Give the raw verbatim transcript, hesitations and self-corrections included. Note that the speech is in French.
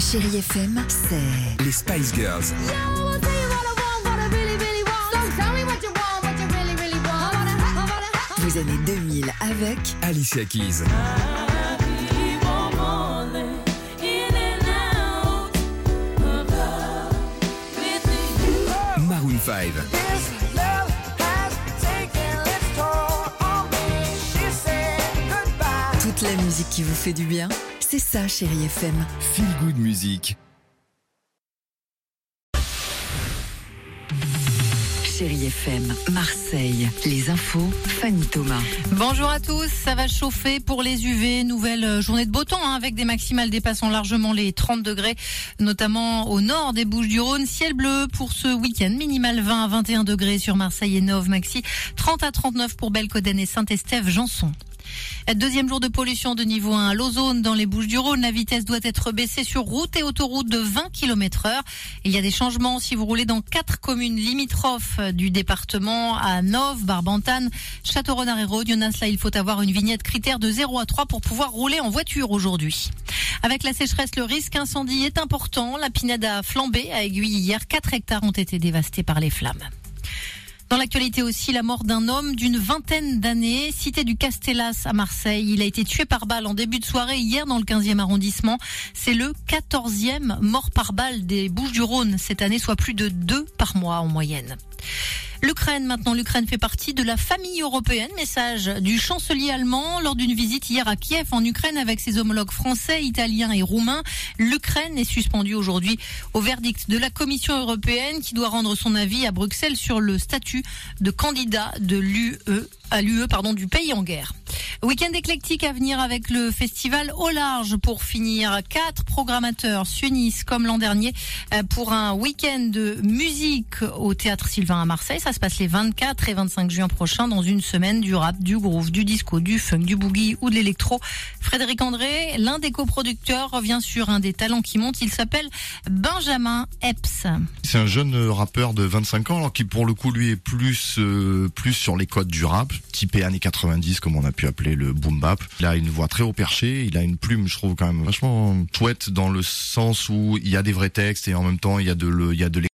Chérie F M, c'est les Spice Girls. Vous années deux mille avec Alicia Keys. Maroon five. Toute la musique qui vous fait du bien, c'est ça Chérie F M. Feel Good Music. Chérie F M, Marseille, les infos, Fanny Thomas. Bonjour à tous, ça va chauffer pour les U V, nouvelle journée de beau temps hein, avec des maximales dépassant largement les trente degrés, notamment au nord des Bouches-du-Rhône. Ciel bleu pour ce week-end, minimal vingt à vingt et un degrés sur Marseille et Nov, maxi trente à trente-neuf pour Belcoden et Saint-Estève-Janson. Deuxième jour de pollution de niveau un à l'ozone dans les Bouches-du-Rhône. La vitesse doit être baissée sur route et autoroute de vingt kilomètres heure. Il y a des changements si vous roulez dans quatre communes limitrophes du département à Nov, Barbantane, Château-Renard et Rhodionas. Là, il faut avoir une vignette critère de zéro à trois pour pouvoir rouler en voiture aujourd'hui. Avec la sécheresse, le risque incendie est important. La Pinède a flambé à Aiguille hier. quatre hectares ont été dévastés par les flammes. Dans l'actualité aussi, la mort d'un homme d'une vingtaine d'années, cité du Castellas à Marseille. Il a été tué par balle en début de soirée hier dans le quinzième arrondissement. C'est le quatorzième mort par balle des Bouches-du-Rhône cette année, soit plus de deux par mois en moyenne. L'Ukraine, maintenant, l'Ukraine fait partie de la famille européenne. Message du chancelier allemand lors d'une visite hier à Kiev en Ukraine avec ses homologues français, italiens et roumains. L'Ukraine est suspendue aujourd'hui au verdict de la Commission européenne qui doit rendre son avis à Bruxelles sur le statut de candidat de l'U E, à l'U E, pardon, du pays en guerre. Week-end éclectique à venir avec le festival Au Large pour finir. Quatre programmateurs s'unissent comme l'an dernier pour un week-end de musique au Théâtre Sylvain à Marseille. Ça se passe les vingt-quatre et vingt-cinq juin prochains dans une semaine du rap, du groove, du disco, du funk, du boogie ou de l'électro. Frédéric André, l'un des coproducteurs, revient sur un des talents qui monte. Il s'appelle Benjamin Epps. C'est un jeune rappeur de vingt-cinq ans alors qui pour le coup lui est plus euh, plus sur les codes du rap, typé années quatre-vingt-dix comme on a pu appeler le boom bap. Il a une voix très haut perché, il a une plume je trouve quand même vachement chouette dans le sens où il y a des vrais textes et en même temps il y a de le, il y a de